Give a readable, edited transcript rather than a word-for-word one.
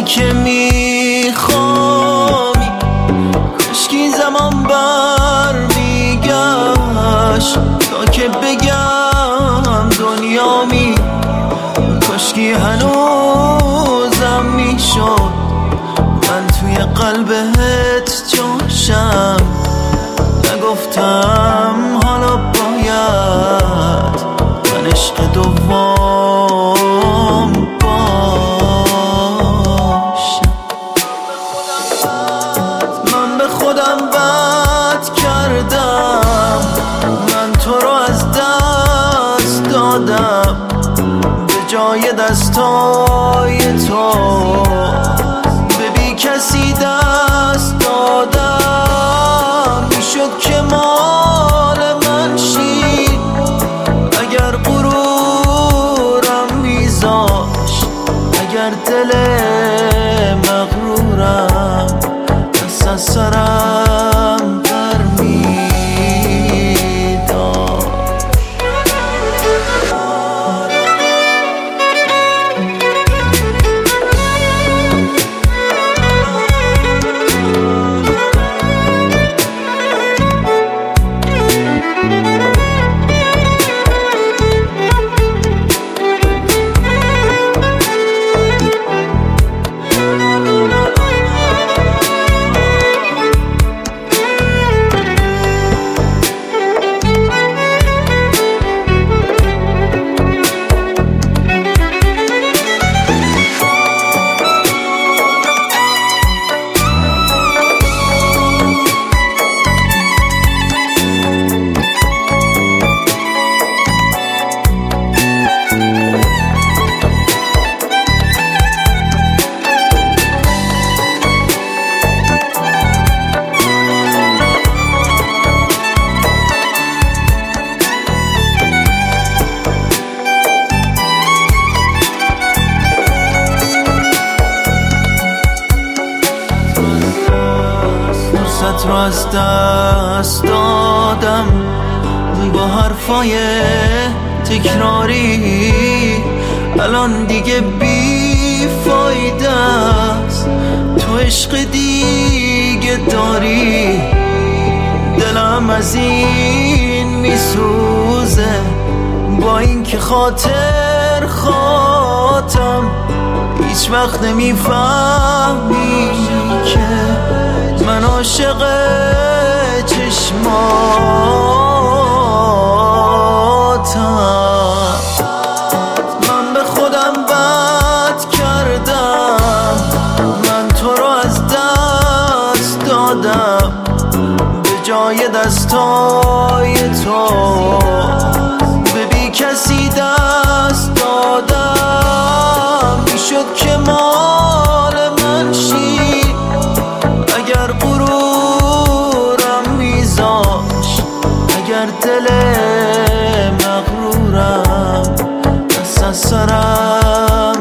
که میخوای، کاشکی زمان برمیگشت تا که بگم دنیامی، کاشکی هنوزم میشد من توی قلبت جاشم. نگفتم حالا باید من عشق دوم باشم. من به خودم بد کردم، من تو رو از دست دادم، به جای دستای تو به بی کسی دست دادم. میشد که مال من شی اگر غرورم میذاشت، اگر دل مغرورم دست از سرم برمیداشت. فرصت رو از دست دادم با حرفای تکراری، الان دیگه بی فایده است. تو عشق دیگه داری، دلم از این میسوزه با این که خاطر خاطم. هیچ وقت نمیفهمی که من عاشق چشماتم. من به خودم بد کردم، من تو رو از دست دادم، به جای دستای تو به بی کسی دست دادم. میشد که مال من شی اگر غرورم میذاشت، اگر دل مغرورم دست از سرم